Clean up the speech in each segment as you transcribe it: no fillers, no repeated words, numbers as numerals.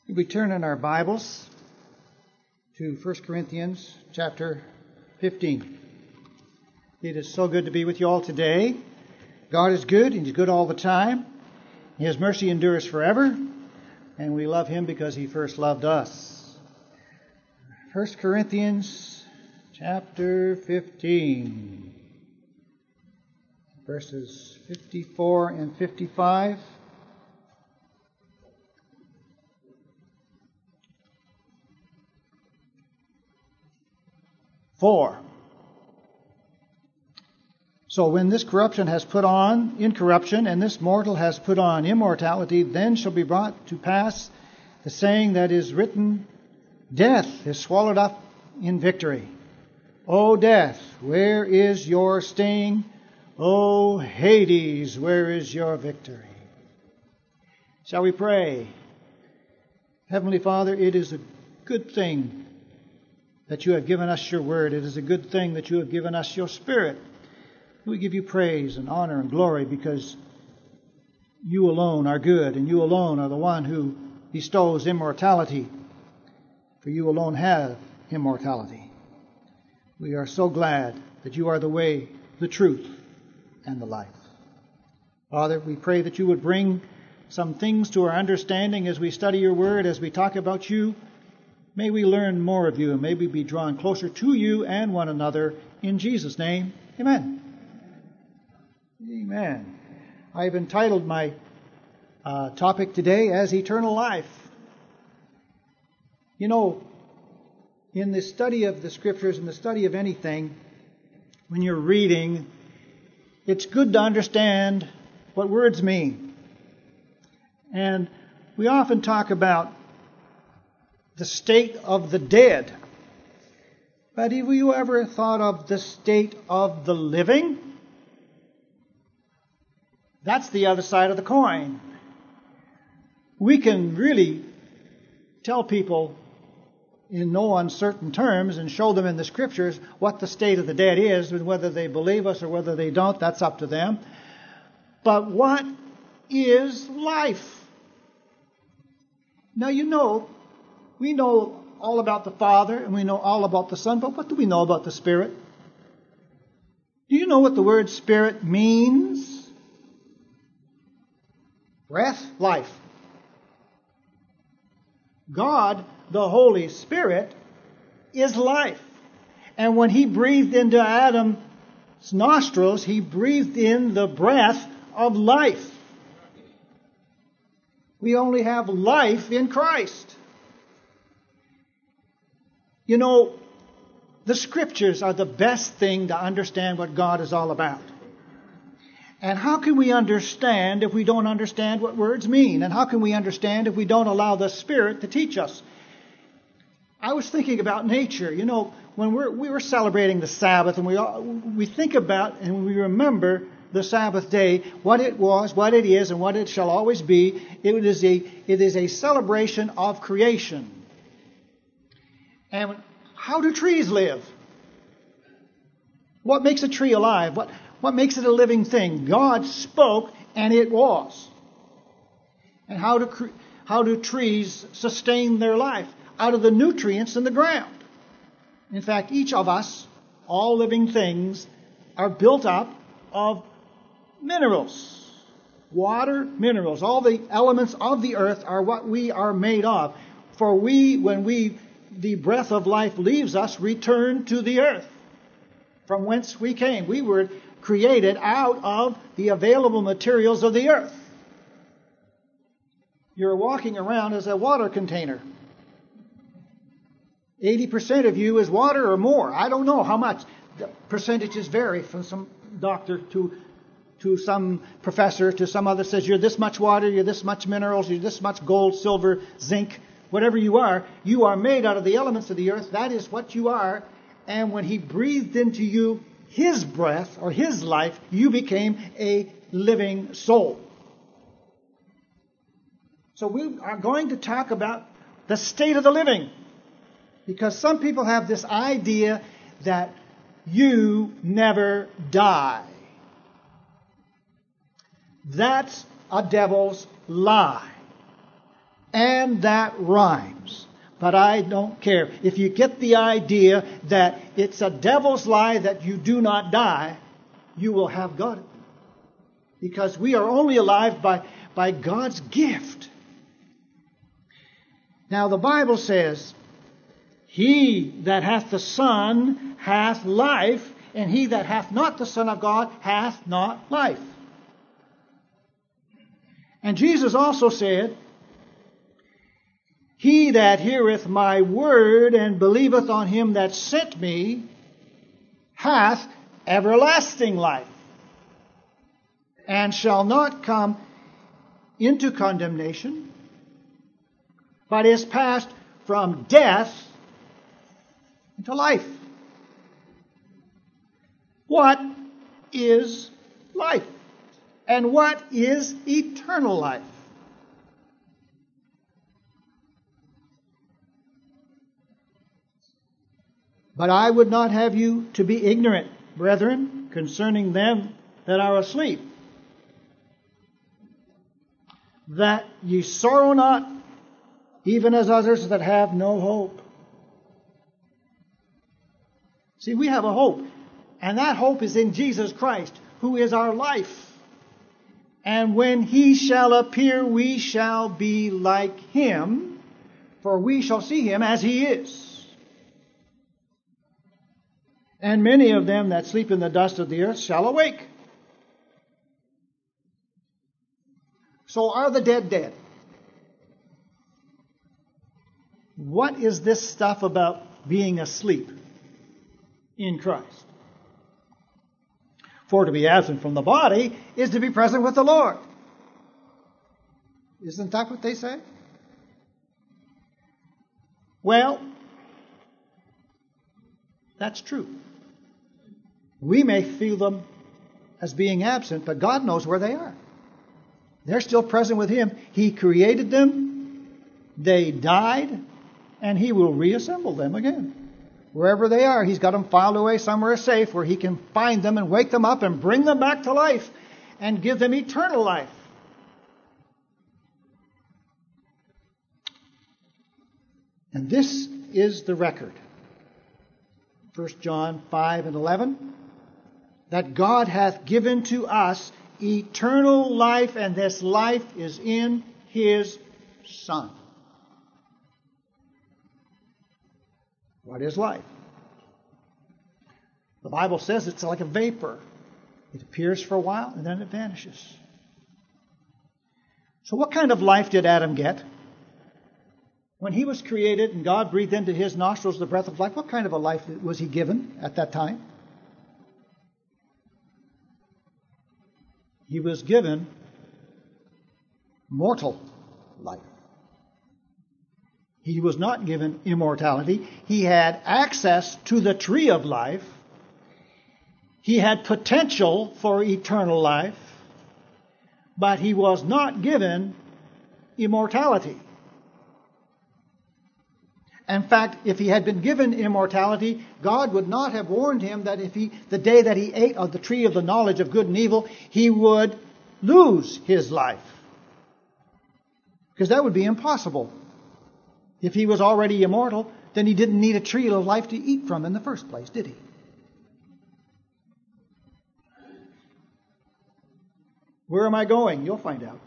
We turn in our Bibles to 1 Corinthians chapter 15. It is so good to be with you all today. God is good, and He's good all the time. His mercy endures forever, and we love Him because He first loved us. 1 Corinthians chapter 15, verses 54 and 55. 4. So when this corruption has put on incorruption, and this mortal has put on immortality, then shall be brought to pass the saying that is written, Death is swallowed up in victory. O death, where is your sting? O Hades, where is your victory? Shall we pray? Heavenly Father, it is a good thing that you have given us your word. It is a good thing that you have given us your Spirit. We give you praise and honor and glory because you alone are good, and you alone are the one who bestows immortality, for you alone have immortality. We are so glad that you are the way, the truth, and the life. Father, we pray that you would bring some things to our understanding as we study your word, as we talk about you. May we learn more of you, and may we be drawn closer to you and one another. In Jesus' name, amen. Amen. I've entitled my topic today as Eternal Life. You know, in the study of the Scriptures, in the study of anything, when you're reading, it's good to understand what words mean. And we often talk about the state of the dead. But have you ever thought of the state of the living? That's the other side of the coin. We can really tell people in no uncertain terms and show them in the Scriptures what the state of the dead is, and whether they believe us or whether they don't, that's up to them. But what is life? Now, you know, we know all about the Father and we know all about the Son, but what do we know about the Spirit? Do you know what the word Spirit means? Breath, life. God, the Holy Spirit, is life. And when He breathed into Adam's nostrils, He breathed in the breath of life. We only have life in Christ. You know, the Scriptures are the best thing to understand what God is all about. And how can we understand if we don't understand what words mean? And how can we understand if we don't allow the Spirit to teach us? I was thinking about nature. You know, when we were celebrating the Sabbath, and we think about and we remember the Sabbath day, what it was, what it is, and what it shall always be. It is a celebration of creation. And how do trees live? What makes a tree alive? What makes it a living thing? God spoke and it was. And how do trees sustain their life? Out of the nutrients in the ground. In fact, each of us, all living things, are built up of minerals. Water, minerals. All the elements of the earth are what we are made of. For when the breath of life leaves us, return to the earth from whence we came. We were created out of the available materials of the earth. You're walking around as a water container. 80% of you is water or more. I don't know how much. The percentages vary from some doctor to some professor to some other. Says you're this much water, you're this much minerals, you're this much gold, silver, zinc. Whatever you are made out of the elements of the earth. That is what you are. And when He breathed into you His breath or His life, you became a living soul. So we are going to talk about the state of the living. Because some people have this idea that you never die. That's a devil's lie. And that rhymes. But I don't care. If you get the idea that it's a devil's lie that you do not die, you will have got it. Because we are only alive by God's gift. Now the Bible says, he that hath the Son hath life, and he that hath not the Son of God hath not life. And Jesus also said, he that heareth my word and believeth on him that sent me hath everlasting life, and shall not come into condemnation, but is passed from death into life. What is life? And what is eternal life? But I would not have you to be ignorant, brethren, concerning them that are asleep, that ye sorrow not, even as others that have no hope. See, we have a hope, and that hope is in Jesus Christ, who is our life. And when he shall appear, we shall be like him, for we shall see him as he is. And many of them that sleep in the dust of the earth shall awake. So are the dead dead? What is this stuff about being asleep in Christ? For to be absent from the body is to be present with the Lord. Isn't that what they say? Well, that's true. We may feel them as being absent, but God knows where they are. They're still present with him. He created them, they died, and he will reassemble them again. Wherever they are, he's got them filed away somewhere safe where he can find them and wake them up and bring them back to life and give them eternal life. And this is the record. 1 John 5 and 11. That God hath given to us eternal life, and this life is in his Son. What is life? The Bible says it's like a vapor. It appears for a while and then it vanishes. So what kind of life did Adam get? When he was created and God breathed into his nostrils the breath of life, what kind of a life was he given at that time? He was given mortal life. He was not given immortality. He had access to the tree of life. He had potential for eternal life, but he was not given immortality. In fact, if he had been given immortality, God would not have warned him that the day that he ate of the tree of the knowledge of good and evil, he would lose his life. Because that would be impossible. If he was already immortal, then he didn't need a tree of life to eat from in the first place, did he? Where am I going? You'll find out.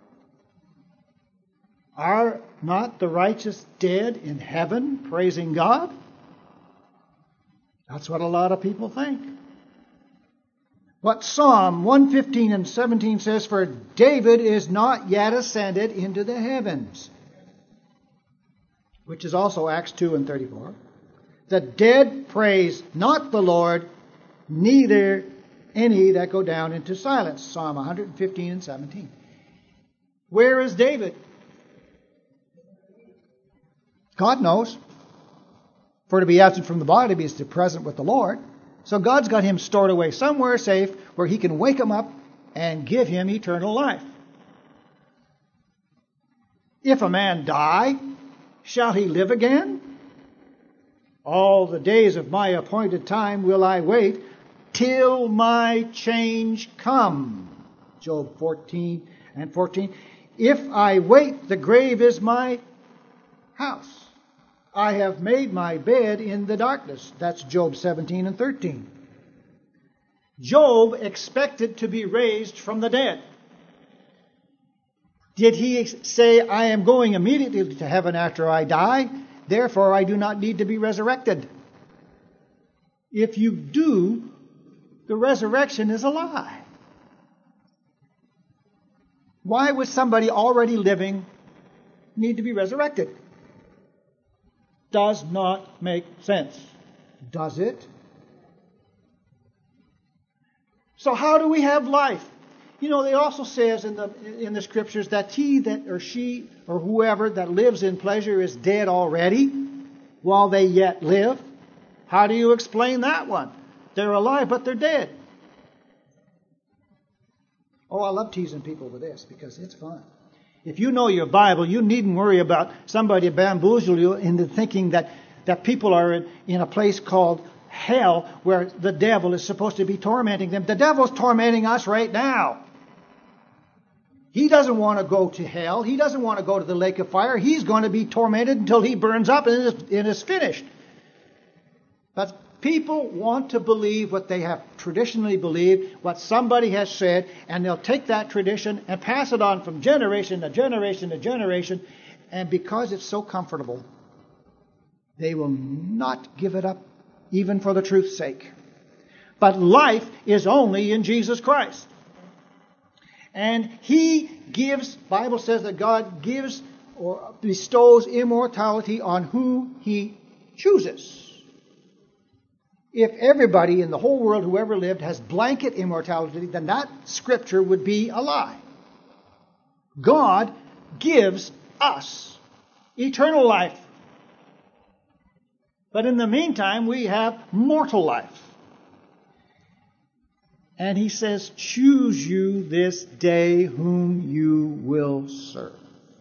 Are not the righteous dead in heaven praising God? That's what a lot of people think. What Psalm 115 and 17 says, for David is not yet ascended into the heavens. Which is also Acts 2 and 34. The dead praise not the Lord, neither any that go down into silence. Psalm 115 and 17. Where is David? God knows. For to be absent from the body is to be present with the Lord. So God's got him stored away somewhere safe where he can wake him up and give him eternal life. If a man die, shall he live again? All the days of my appointed time will I wait till my change come. Job 14 and 14. If I wait, the grave is my house. I have made my bed in the darkness. That's Job 17 and 13. Job expected to be raised from the dead. Did he say, I am going immediately to heaven after I die, therefore I do not need to be resurrected? If you do, the resurrection is a lie. Why would somebody already living need to be resurrected? Does not make sense. Does it? So how do we have life? You know, it also says in the scriptures that he that or she or whoever that lives in pleasure is dead already while they yet live. How do you explain that one? They're alive, but they're dead. Oh, I love teasing people with this because it's fun. If you know your Bible, you needn't worry about somebody bamboozle you into thinking that people are in a place called hell where the devil is supposed to be tormenting them. The devil's tormenting us right now. He doesn't want to go to hell. He doesn't want to go to the lake of fire. He's going to be tormented until he burns up and is finished. But people want to believe what they have traditionally believed, what somebody has said, and they'll take that tradition and pass it on from generation to generation to generation. And because it's so comfortable, they will not give it up, even for the truth's sake. But life is only in Jesus Christ. And He gives, Bible says that God gives or bestows immortality on who He chooses. If everybody in the whole world who ever lived has blanket immortality, then that scripture would be a lie. God gives us eternal life. But in the meantime, we have mortal life. And He says, choose you this day whom you will serve.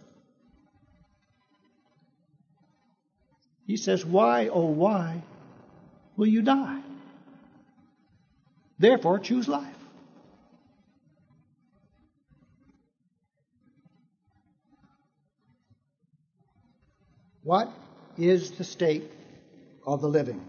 He says, why, oh why, will you die? Therefore, choose life. What is the state of the living?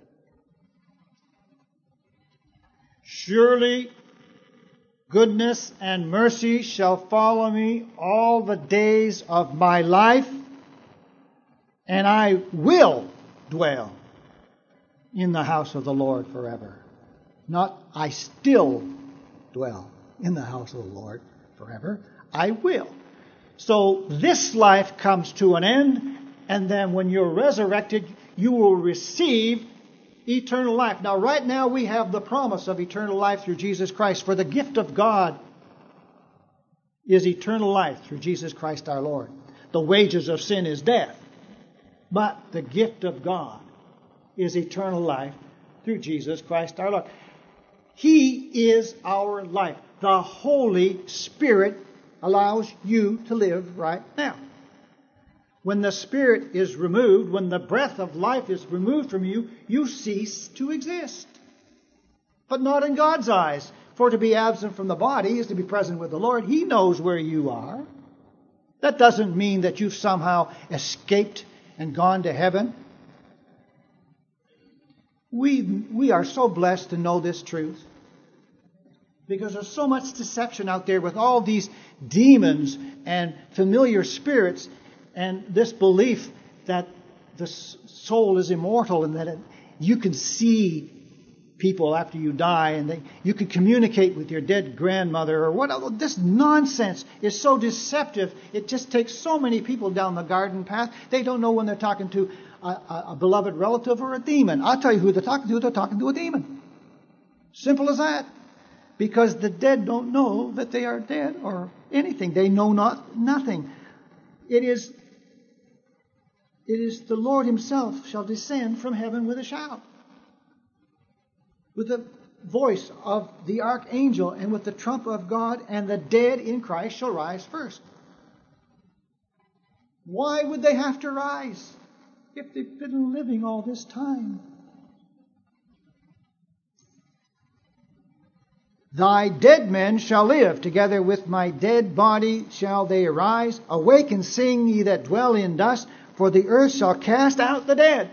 Surely goodness and mercy shall follow me all the days of my life, and I will dwell in the house of the Lord forever. Not I still dwell in the house of the Lord forever. I will. So this life comes to an end, and then when you're resurrected, you will receive eternal life. Now, right now we have the promise of eternal life through Jesus Christ. For the gift of God is eternal life through Jesus Christ our Lord. The wages of sin is death. But the gift of God is eternal life through Jesus Christ our Lord. He is our life. The Holy Spirit allows you to live right now. When the Spirit is removed, when the breath of life is removed from you, you cease to exist. But not in God's eyes. For to be absent from the body is to be present with the Lord. He knows where you are. That doesn't mean that you've somehow escaped and gone to heaven. We are so blessed to know this truth. Because there's so much deception out there with all these demons and familiar spirits, and this belief that the soul is immortal and that you can see people after you die and you can communicate with your dead grandmother or what. This nonsense is so deceptive. It just takes so many people down the garden path. They don't know when they're talking to a beloved relative or a demon. I'll tell you who they're talking to. They're talking to a demon. Simple as that. Because the dead don't know that they are dead or anything. They know nothing. It is the Lord Himself shall descend from heaven with a shout, with the voice of the archangel and with the trump of God, and the dead in Christ shall rise first. Why would they have to rise if they've been living all this time? Thy dead men shall live, together with my dead body shall they arise. Awake and sing, ye that dwell in dust, for the earth shall cast out the dead.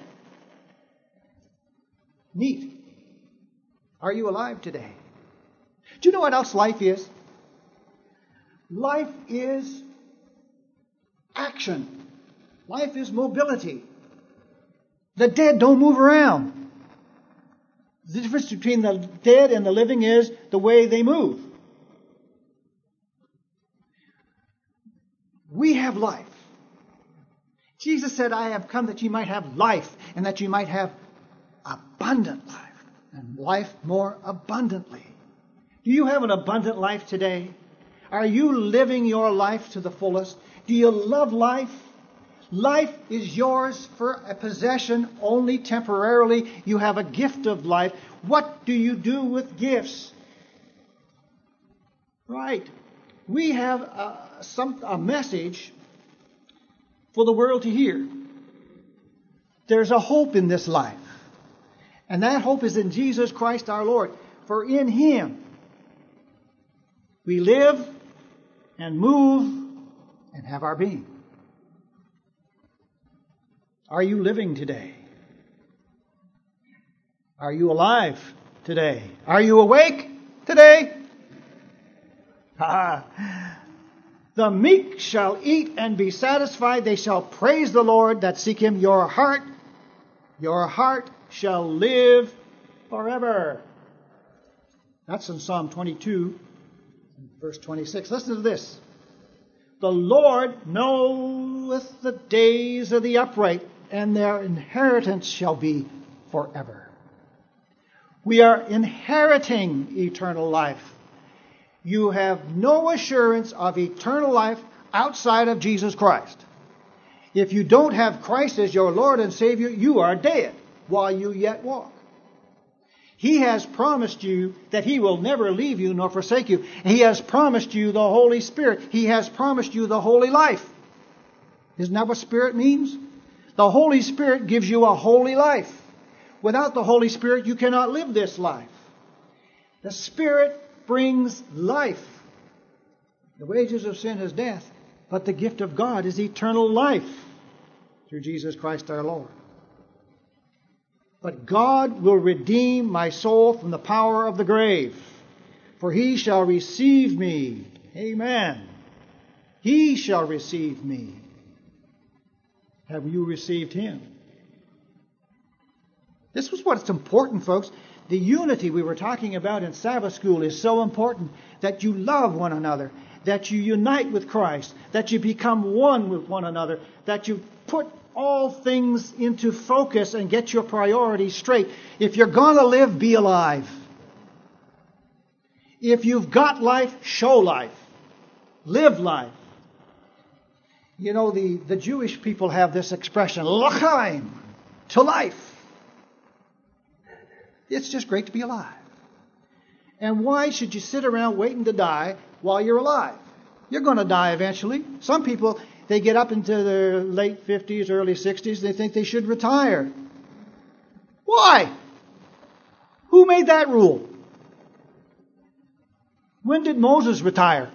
Neat. Are you alive today? Do you know what else life is? Life is action. Life is mobility. The dead don't move around. The difference between the dead and the living is the way they move. We have life. Jesus said, I have come that you might have life, and that you might have abundant life, and life more abundantly. Do you have an abundant life today? Are you living your life to the fullest? Do you love life? Life is yours for a possession only temporarily. You have a gift of life. What do you do with gifts? Right. We have a message for the world to hear. There's a hope in this life. And that hope is in Jesus Christ our Lord. For in Him we live and move and have our being. Are you living today? Are you alive today? Are you awake today? The meek shall eat and be satisfied. They shall praise the Lord that seek Him. Your heart shall live forever. That's in Psalm 22, verse 26. Listen to this. The Lord knoweth the days of the upright, and their inheritance shall be forever. We are inheriting eternal life. You have no assurance of eternal life outside of Jesus Christ. If you don't have Christ as your Lord and Savior, you are dead while you yet walk. He has promised you that He will never leave you nor forsake you. He has promised you the Holy Spirit. He has promised you the holy life. Isn't that what Spirit means? The Holy Spirit gives you a holy life. Without the Holy Spirit, you cannot live this life. The Spirit brings life. The wages of sin is death, but the gift of God is eternal life through Jesus Christ our Lord. But God will redeem my soul from the power of the grave, for He shall receive me. Amen. He shall receive me. Have you received Him? This was what's important, folks. The unity we were talking about in Sabbath school is so important, that you love one another, that you unite with Christ, that you become one with one another, that you put all things into focus and get your priorities straight. If you're going to live, be alive. If you've got life, show life. Live life. You know, the Jewish people have this expression, l'chaim, to life. It's just great to be alive. And why should you sit around waiting to die while you're alive? You're going to die eventually. Some people, they get up into their late 50s, early 60s, they think they should retire. Why? Who made that rule? When did Moses retire?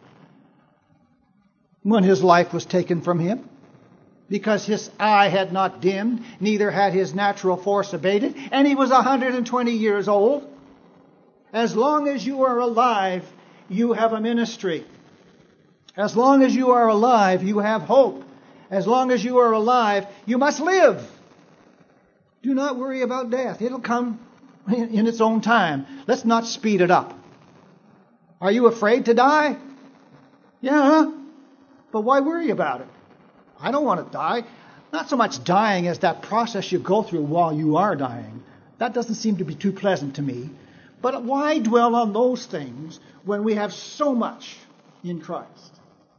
When his life was taken from him. Because his eye had not dimmed, neither had his natural force abated, and he was 120 years old. As long as you are alive, you have a ministry. As long as you are alive, you have hope. As long as you are alive, you must live. Do not worry about death. It'll come in its own time. Let's not speed it up. Are you afraid to die? Yeah, but why worry about it? I don't want to die. Not so much dying as that process you go through while you are dying. That doesn't seem to be too pleasant to me. But why dwell on those things when we have so much in Christ?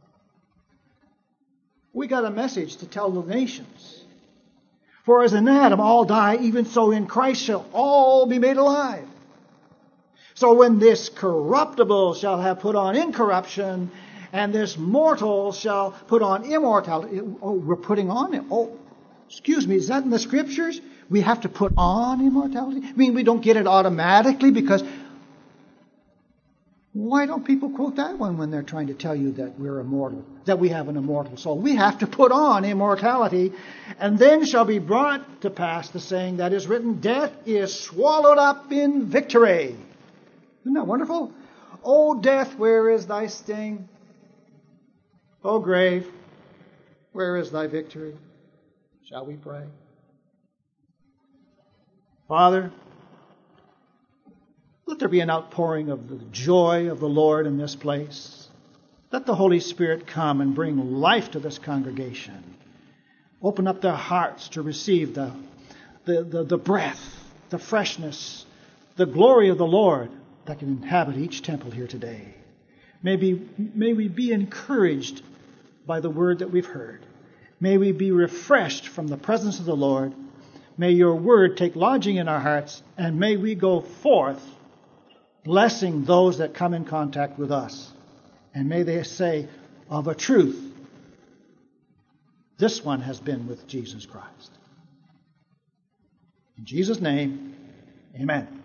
We got a message to tell the nations. For as in Adam all die, even so in Christ shall all be made alive. So when this corruptible shall have put on incorruption, and this mortal shall put on immortality. Oh, we're putting on it. Oh, excuse me, is that in the Scriptures? We have to put on immortality? I mean, we don't get it automatically because Why don't people quote that one when they're trying to tell you that we're immortal, that we have an immortal soul? We have to put on immortality, and then shall be brought to pass the saying that is written, death is swallowed up in victory. Isn't that wonderful? O death, where is thy sting? O grave, where is thy victory? Shall we pray? Father, let there be an outpouring of the joy of the Lord in this place. Let the Holy Spirit come and bring life to this congregation. Open up their hearts to receive the breath, the freshness, the glory of the Lord that can inhabit each temple here today. May we be encouraged by the word that we've heard. May we be refreshed from the presence of the Lord. May your word take lodging in our hearts, and may we go forth blessing those that come in contact with us. And may they say, of a truth, this one has been with Jesus Christ. In Jesus' name, amen.